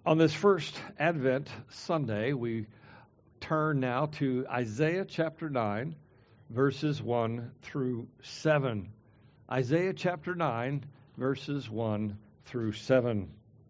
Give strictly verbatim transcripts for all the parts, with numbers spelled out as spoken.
On this first Advent Sunday, we turn now to Isaiah chapter nine, verses one through seven. Isaiah chapter nine, verses one through seven.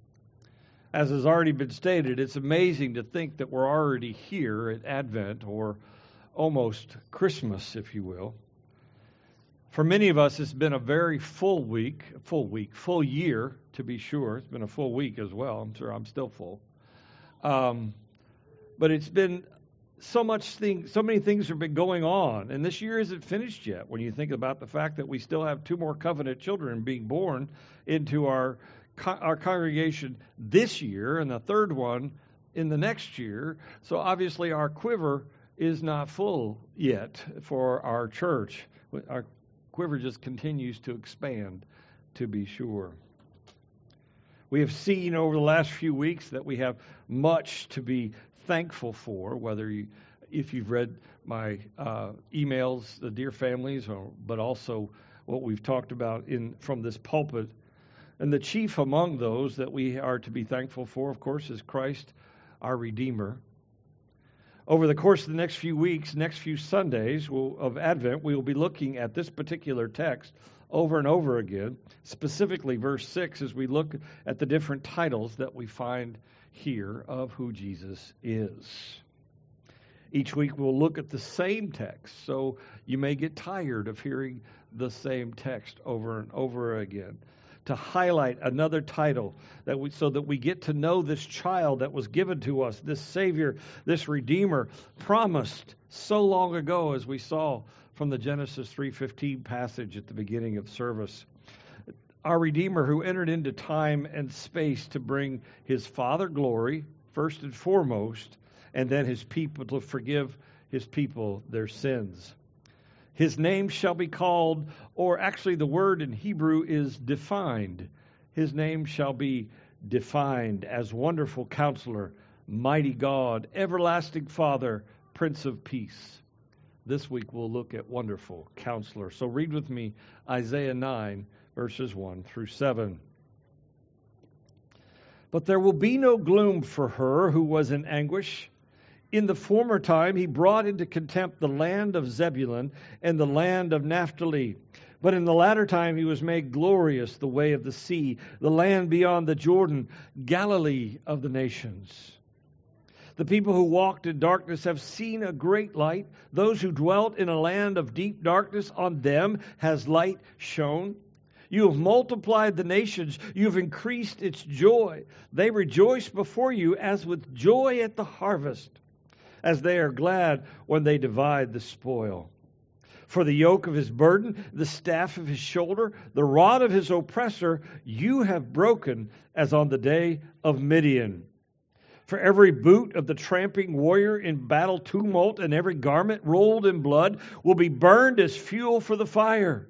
As has already been stated, it's amazing to think that we're already here at Advent, or almost Christmas, if you will. For many of us, it's been a very full week, full week, full year, to be sure. It's been a full week as well. I'm sure I'm still full. Um, but it's been so much thing, so many things have been going on, and this year isn't finished yet. When you think about the fact that we still have two more covenant children being born into our our congregation this year, and the third one in the next year, so obviously our quiver is not full yet for our church. Our quiver just continues to expand, to be sure. We have seen over the last few weeks that we have much to be thankful for, whether you, if you've read my uh, emails, the Dear Families, or, but also what we've talked about in from this pulpit. And the chief among those that we are to be thankful for, of course, is Christ, our Redeemer. Over the course of the next few weeks, next few Sundays we'll, of Advent, we will be looking at this particular text over and over again, specifically verse six, as we look at the different titles that we find here of who Jesus is. Each week we'll look at the same text, so you may get tired of hearing the same text over and over again. To highlight another title that we, so that we get to know this child that was given to us, this Savior, this Redeemer, promised so long ago, as we saw from the Genesis three fifteen passage at the beginning of service. Our Redeemer who entered into time and space to bring His Father glory, first and foremost, and then His people to forgive His people their sins. His name shall be called, or actually the word in Hebrew is defined. His name shall be defined as Wonderful Counselor, Mighty God, Everlasting Father, Prince of Peace. This week we'll look at Wonderful Counselor. So read with me Isaiah nine, verses one through seven. But there will be no gloom for her who was in anguish. In the former time he brought into contempt the land of Zebulun and the land of Naphtali. But in the latter time he was made glorious, the way of the sea, the land beyond the Jordan, Galilee of the nations. The people who walked in darkness have seen a great light. Those who dwelt in a land of deep darkness, on them has light shone. You have multiplied the nations. You have increased its joy. They rejoice before you as with joy at the harvest, as they are glad when they divide the spoil. For the yoke of his burden, the staff of his shoulder, the rod of his oppressor, you have broken as on the day of Midian. For every boot of the tramping warrior in battle tumult and every garment rolled in blood will be burned as fuel for the fire.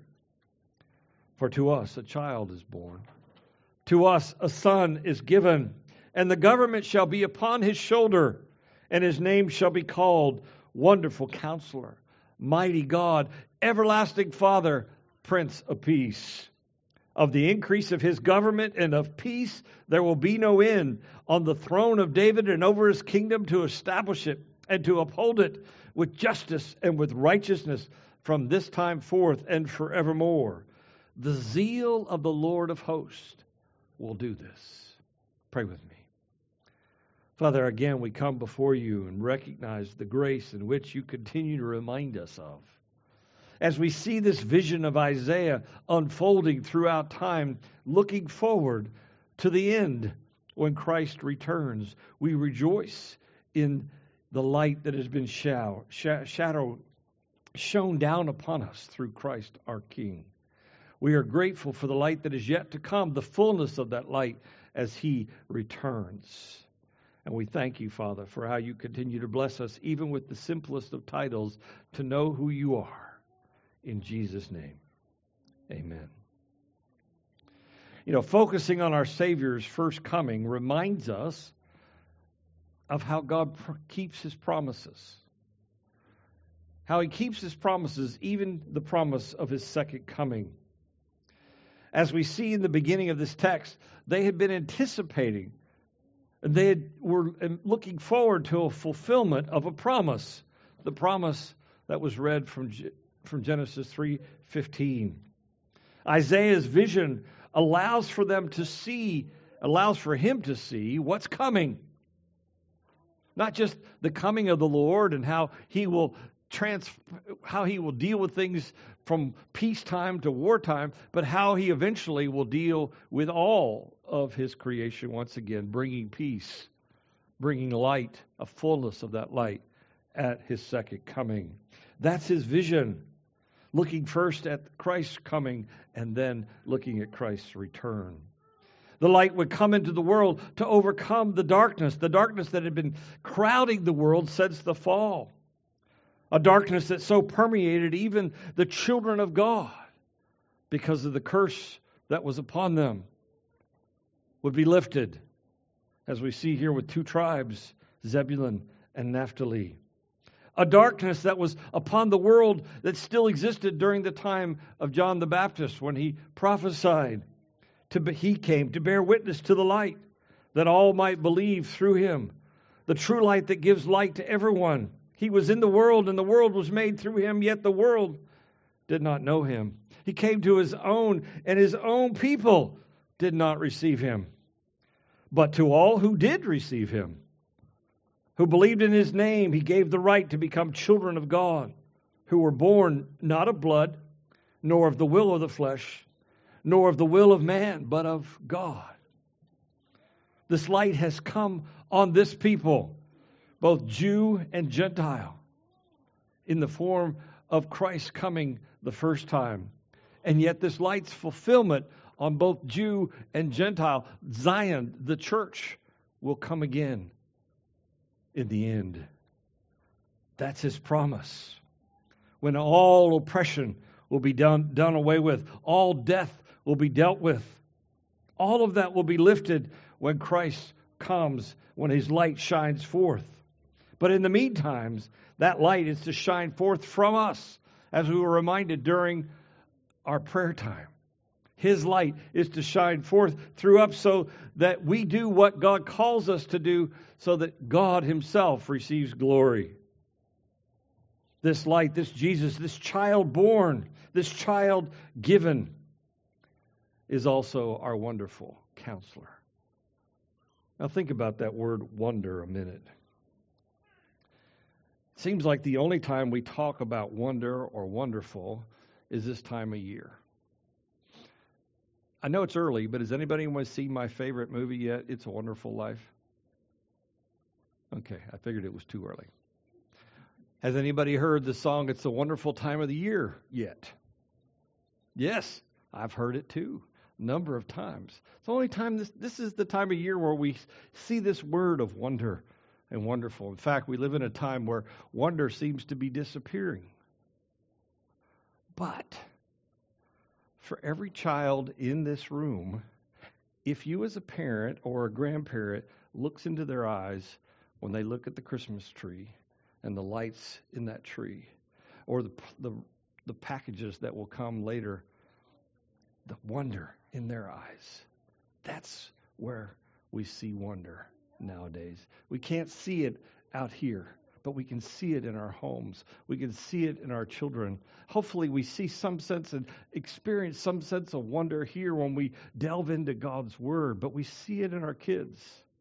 For to us a child is born, to us a son is given, and the government shall be upon his shoulder. And his name shall be called Wonderful Counselor, Mighty God, Everlasting Father, Prince of Peace. Of the increase of his government and of peace there will be no end, on the throne of David and over his kingdom, to establish it and to uphold it with justice and with righteousness from this time forth and forevermore. The zeal of the Lord of hosts will do this. Pray with me. Father, again, we come before you and recognize the grace in which you continue to remind us of. As we see this vision of Isaiah unfolding throughout time, looking forward to the end when Christ returns, we rejoice in the light that has been show, sh- shadow shone down upon us through Christ our King. We are grateful for the light that is yet to come, the fullness of that light as He returns. And we thank you, Father, for how you continue to bless us, even with the simplest of titles, to know who you are. In Jesus' name, amen. You know, focusing on our Savior's first coming reminds us of how God pr- keeps His promises. How He keeps His promises, even the promise of His second coming. As we see in the beginning of this text, they had been anticipating They had, were looking forward to a fulfillment of a promise, the promise that was read from, from Genesis three fifteen. Isaiah's vision allows for them to see, allows for him to see what's coming. Not just the coming of the Lord and how he will trans, how he will deal with things from peacetime to wartime, but how he eventually will deal with all of his creation once again, bringing peace, bringing light, a fullness of that light at his second coming. That's his vision, looking first at Christ's coming and then looking at Christ's return. The light would come into the world to overcome the darkness, the darkness that had been crowding the world since the fall. A darkness that so permeated even the children of God because of the curse that was upon them would be lifted, as we see here with two tribes, Zebulun and Naphtali. A darkness that was upon the world that still existed during the time of John the Baptist when he prophesied. To be, he came to bear witness to the light, that all might believe through him, the true light that gives light to everyone. He was in the world, and the world was made through him, yet the world did not know him. He came to his own, and his own people did not receive him. But to all who did receive him, who believed in his name, he gave the right to become children of God, who were born not of blood, nor of the will of the flesh, nor of the will of man, but of God. This light has come on this people, both Jew and Gentile, in the form of Christ coming the first time. And yet this light's fulfillment on both Jew and Gentile, Zion, the church, will come again in the end. That's his promise. When all oppression will be done, done away with, all death will be dealt with. All of that will be lifted when Christ comes, when his light shines forth. But in the meantime, that light is to shine forth from us, as we were reminded during our prayer time. His light is to shine forth through us so that we do what God calls us to do, so that God himself receives glory. This light, this Jesus, this child born, this child given, is also our wonderful counselor. Now think about that word wonder a minute. It seems like the only time we talk about wonder or wonderful is this time of year. I know it's early, but has anybody want to see my favorite movie yet? It's a Wonderful Life. Okay, I figured it was too early. Has anybody heard the song, It's a Wonderful Time of the Year yet? Yes, I've heard it too, a number of times. It's the only time, this, this is the time of year where we see this word of wonder and wonderful. In fact, we live in a time where wonder seems to be disappearing. But for every child in this room, if you as a parent or a grandparent looks into their eyes when they look at the Christmas tree and the lights in that tree, or the the, the packages that will come later, the wonder in their eyes, that's where we see wonder nowadays. We can't see it out here, but we can see it in our homes. We can see it in our children. Hopefully we see some sense and experience some sense of wonder here when we delve into God's Word, but we see it in our kids.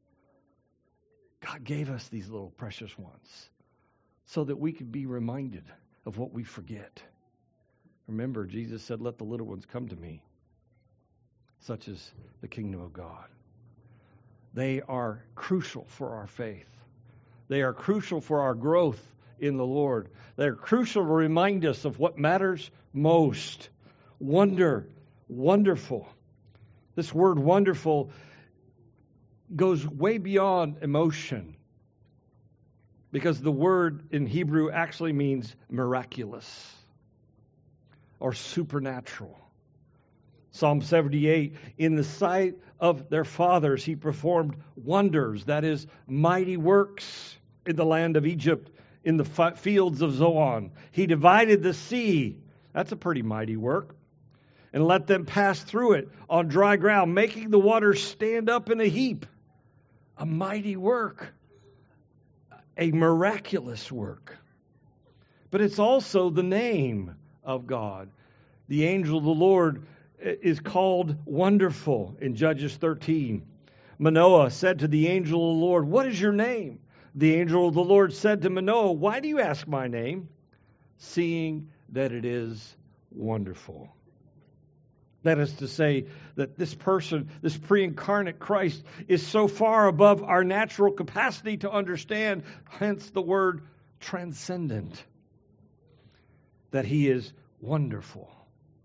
God gave us these little precious ones so that we could be reminded of what we forget. Remember, Jesus said, let the little ones come to me. Such is the kingdom of God. They are crucial for our faith. They are crucial for our growth in the Lord. They are crucial to remind us of what matters most. Wonder, wonderful. This word wonderful goes way beyond emotion, because the word in Hebrew actually means miraculous or supernatural. Psalm seventy-eight, in the sight of their fathers, he performed wonders, that is, mighty works in the land of Egypt, in the f- fields of Zoan. He divided the sea. That's a pretty mighty work. And let them pass through it on dry ground, making the waters stand up in a heap. a mighty work, a miraculous work. But it's also the name of God. The angel of the Lord is called Wonderful in Judges thirteen. Manoah said to the angel of the Lord, "What is your name?" The angel of the Lord said to Manoah, "Why do you ask my name? Seeing that it is wonderful." That is to say that this person, this pre-incarnate Christ, is so far above our natural capacity to understand, hence the word transcendent, that he is wonderful.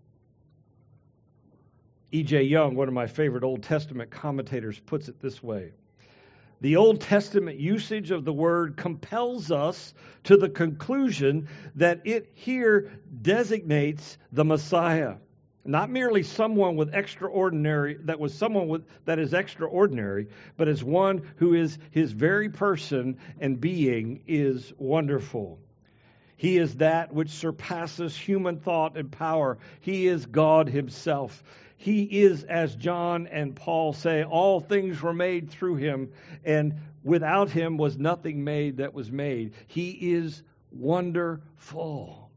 E J Young, one of my favorite Old Testament commentators, puts it this way: the Old Testament usage of the word compels us to the conclusion that it here designates the Messiah, not merely someone with extraordinary, that was someone with, that is extraordinary, but as one who is his very person and being is wonderful. He is that which surpasses human thought and power. He is God himself. He is, as John and Paul say, all things were made through him, and without him was nothing made that was made. He is wonderful.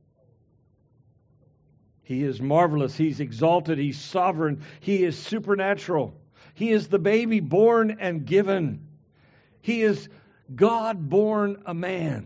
He is marvelous. He's exalted. He's sovereign. He is supernatural. He is the baby born and given. He is God born a man.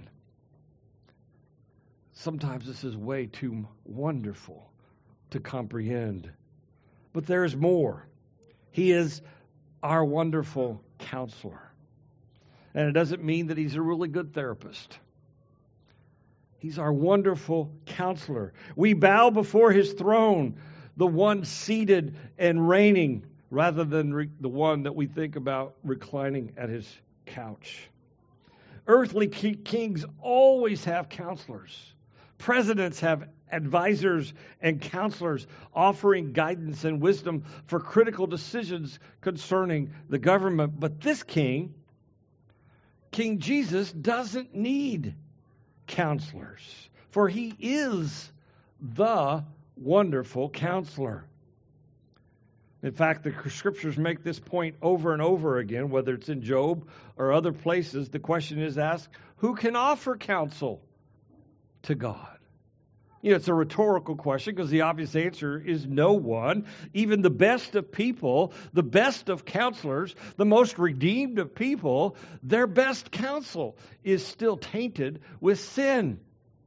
Sometimes this is way too wonderful to comprehend. But there is more. He is our wonderful counselor. And it doesn't mean that he's a really good therapist. He's our wonderful counselor. We bow before his throne, the one seated and reigning, rather than re- the one that we think about reclining at his couch. Earthly ki- kings always have counselors. Presidents have advisors and counselors offering guidance and wisdom for critical decisions concerning the government. But this king, King Jesus, doesn't need counselors, for he is the wonderful counselor. In fact, the scriptures make this point over and over again, whether it's in Job or other places. The question is asked, who can offer counsel to God? You know, it's a rhetorical question because the obvious answer is no one. Even the best of people, the best of counselors, the most redeemed of people, their best counsel is still tainted with sin.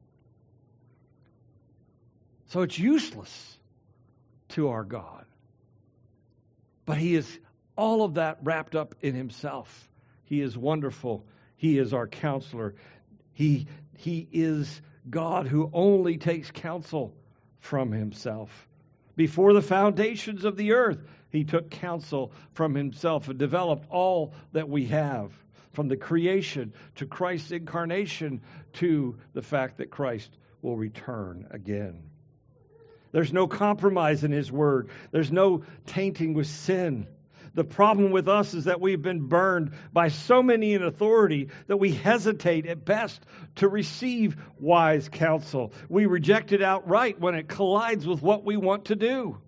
So it's useless to our God. But he is all of that wrapped up in himself. He is wonderful. He is our counselor. He, he is God who only takes counsel from himself. Before the foundations of the earth, he took counsel from himself and developed all that we have, from the creation to Christ's incarnation to the fact that Christ will return again. There's no compromise in his word. There's no tainting with sin. The problem with us is that we've been burned by so many in authority that we hesitate at best to receive wise counsel. We reject it outright when it collides with what we want to do.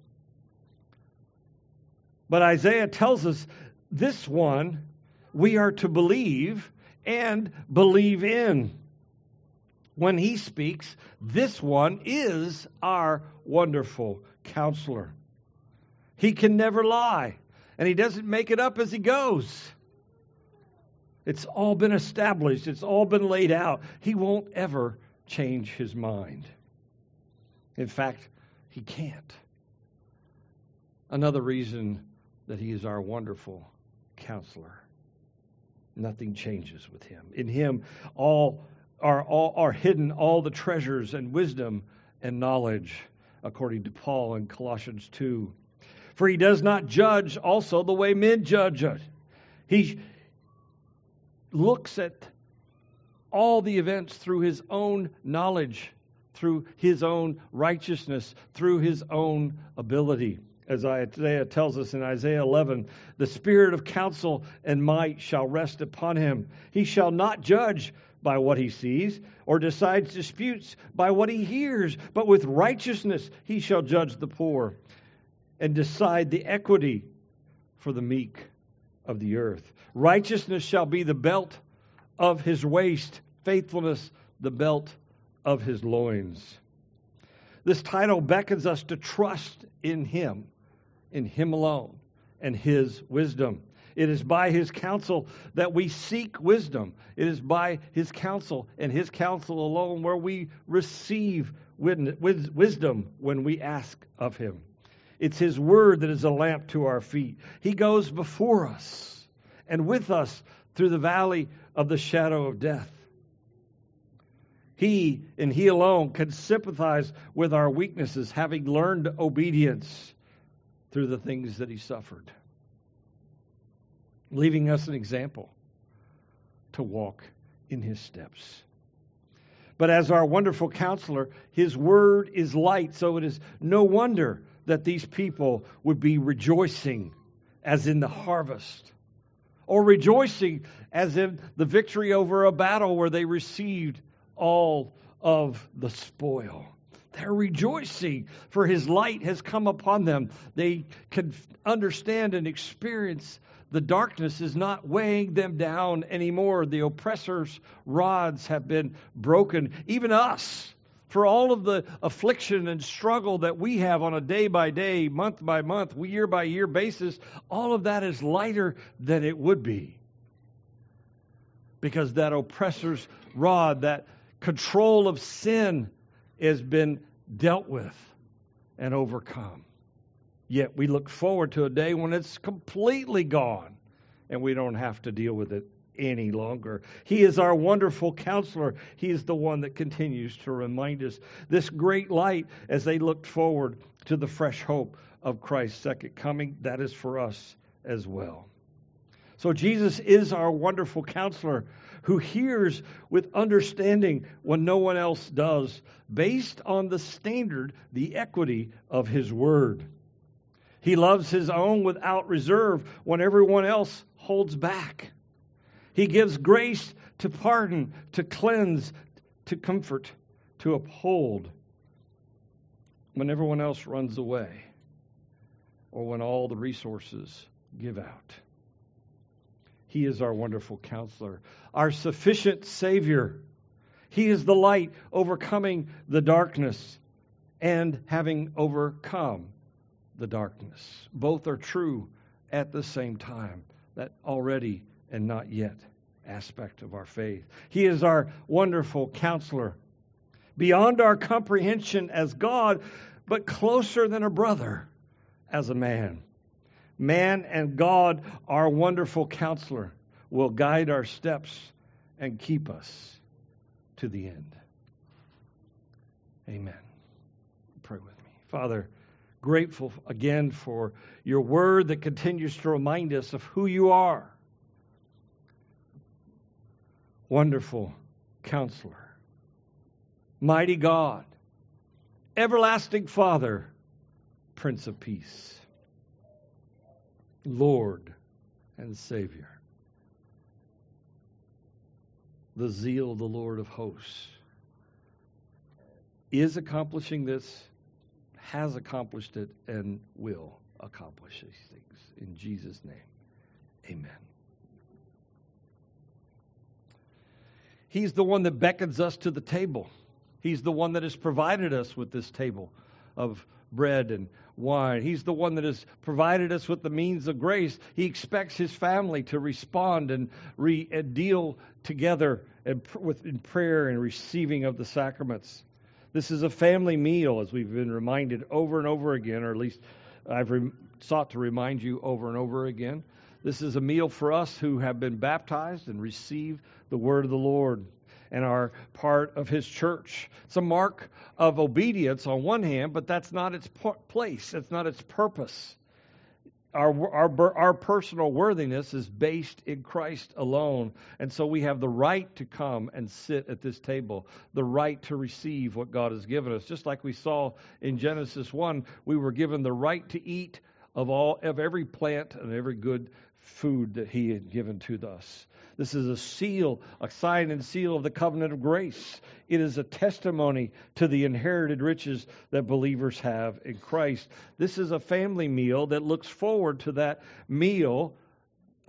But Isaiah tells us this one we are to believe and believe in. When he speaks, this one is our wonderful counselor. He can never lie. And he doesn't make it up as he goes. It's all been established. It's all been laid out. He won't ever change his mind. In fact, he can't. Another reason that he is our wonderful counselor. Nothing changes with him. In him all are, all are hidden all the treasures and wisdom and knowledge, according to Paul in Colossians two. For he does not judge also the way men judge it. He looks at all the events through his own knowledge, through his own righteousness, through his own ability. As Isaiah tells us in Isaiah eleven, the spirit of counsel and might shall rest upon him. He shall not judge by what he sees, or decides disputes by what he hears, but with righteousness he shall judge the poor, and decide the equity for the meek. of the earth. Righteousness shall be the belt of his waist, faithfulness the belt of his loins. This title beckons us to trust in him, in him alone, and his wisdom. It is by his counsel that we seek wisdom. It is by his counsel and his counsel alone where we receive wisdom when we ask of him. It's his word that is a lamp to our feet. He goes before us and with us through the valley of the shadow of death. He and he alone can sympathize with our weaknesses, having learned obedience through the things that he suffered, leaving us an example to walk in his steps. But as our wonderful counselor, his word is light, so it is no wonder that these people would be rejoicing as in the harvest, or rejoicing as in the victory over a battle where they received all of the spoil. They're rejoicing, for his light has come upon them. They can understand and experience the darkness is not weighing them down anymore. The oppressor's rods have been broken. Even us, for all of the affliction and struggle that we have on a day-by-day, month-by-month, year-by-year basis, all of that is lighter than it would be. Because that oppressor's rod, that control of sin, has been dealt with and overcome. Yet we look forward to a day when it's completely gone and we don't have to deal with it any longer. He is our wonderful counselor. He is the one that continues to remind us this great light as they look forward to the fresh hope of Christ's second coming. That is for us as well. So Jesus is our wonderful counselor who hears with understanding when no one else does, based on the standard, the equity of his word. He loves his own without reserve when everyone else holds back. He gives grace to pardon, to cleanse, to comfort, to uphold when everyone else runs away or when all the resources give out. He is our wonderful counselor, our sufficient Savior. He is the light overcoming the darkness and having overcome the darkness. Both are true at the same time, that already and not yet aspect of our faith. He is our wonderful counselor, beyond our comprehension as God, but closer than a brother as a man. Man and God, our wonderful counselor, will guide our steps and keep us to the end. Amen. Pray with me. Father, grateful again for your word that continues to remind us of who you are. Wonderful counselor, mighty God, everlasting Father, Prince of Peace, Lord and Savior, the zeal of the Lord of hosts, is accomplishing this, has accomplished it, and will accomplish these things. In Jesus' name, amen. He's the one that beckons us to the table. He's the one that has provided us with this table of bread and wine. He's the one that has provided us with the means of grace. He expects his family to respond and, re, and deal together and pr- with, in prayer and receiving of the sacraments. This is a family meal, as we've been reminded over and over again, or at least I've re- sought to remind you over and over again. This is a meal for us who have been baptized and received the word of the Lord and are part of his church. It's a mark of obedience on one hand, but that's not its place. That's not its purpose. Our, our, our personal worthiness is based in Christ alone. And so we have the right to come and sit at this table, the right to receive what God has given us. Just like we saw in Genesis one, we were given the right to eat of all of every plant and every good food that he had given to us. This is a seal, a sign and seal of the covenant of grace. It is a testimony to the inherited riches that believers have in Christ. This is a family meal that looks forward to that meal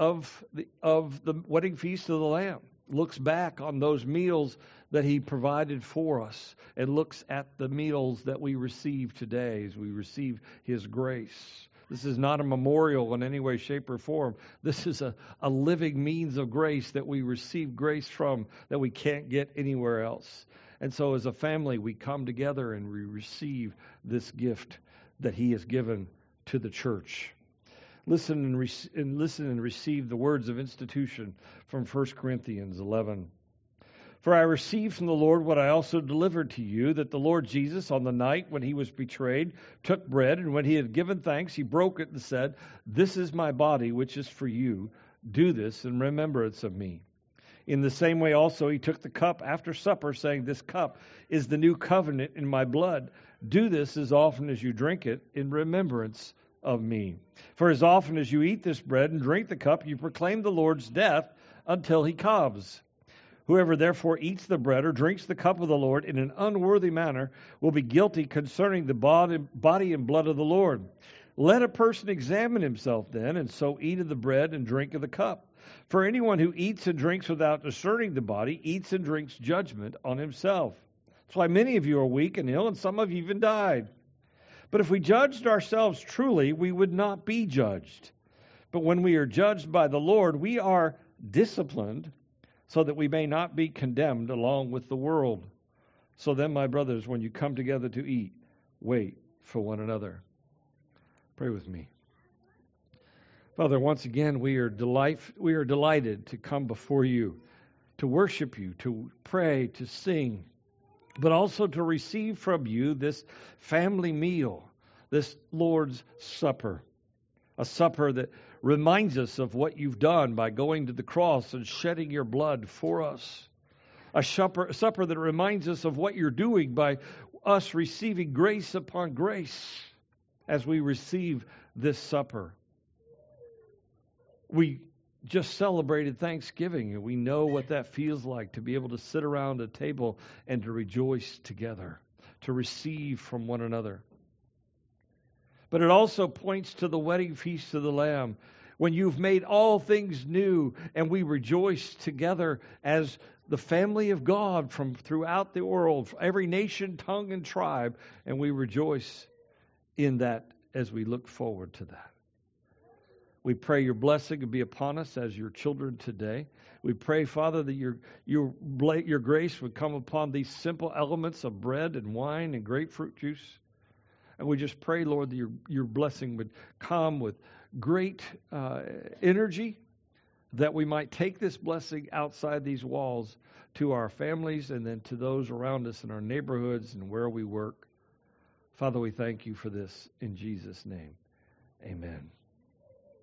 of the, of the wedding feast of the Lamb, looks back on those meals that he provided for us, and looks at the meals that we receive today as we receive his grace. This is not a memorial in any way, shape, or form. This is a, a living means of grace that we receive grace from that we can't get anywhere else. And so as a family, we come together and we receive this gift that he has given to the church. Listen and, re- and listen and receive the words of institution from First Corinthians eleven. For I received from the Lord what I also delivered to you, that the Lord Jesus, on the night when he was betrayed, took bread, and when he had given thanks, he broke it and said, "This is my body, which is for you. Do this in remembrance of me." In the same way also he took the cup after supper, saying, "This cup is the new covenant in my blood. Do this as often as you drink it in remembrance of me. For as often as you eat this bread and drink the cup, you proclaim the Lord's death until he comes. Whoever therefore eats the bread or drinks the cup of the Lord in an unworthy manner will be guilty concerning the body and blood of the Lord. Let a person examine himself then, and so eat of the bread and drink of the cup. For anyone who eats and drinks without discerning the body eats and drinks judgment on himself. That's why many of you are weak and ill, and some of you even died. But if we judged ourselves truly, we would not be judged. But when we are judged by the Lord, we are disciplined, so that we may not be condemned along with the world. So then, my brothers, when you come together to eat, wait for one another." Pray with me. Father, once again, we are delight, we are delighted to come before you, to worship you, to pray, to sing, but also to receive from you this family meal, this Lord's Supper, a supper that reminds us of what you've done by going to the cross and shedding your blood for us. A supper, a supper that reminds us of what you're doing by us receiving grace upon grace as we receive this supper. We just celebrated Thanksgiving, and we know what that feels like to be able to sit around a table and to rejoice together, to receive from one another. But it also points to the wedding feast of the Lamb, when you've made all things new, and we rejoice together as the family of God from throughout the world, every nation, tongue, and tribe, and we rejoice in that as we look forward to that. We pray your blessing to be upon us as your children today. We pray, Father, that your your your grace would come upon these simple elements of bread and wine and grapefruit juice. And we just pray, Lord, that your, your blessing would come with great uh, energy, that we might take this blessing outside these walls to our families and then to those around us in our neighborhoods and where we work. Father, we thank you for this in Jesus' name. Amen.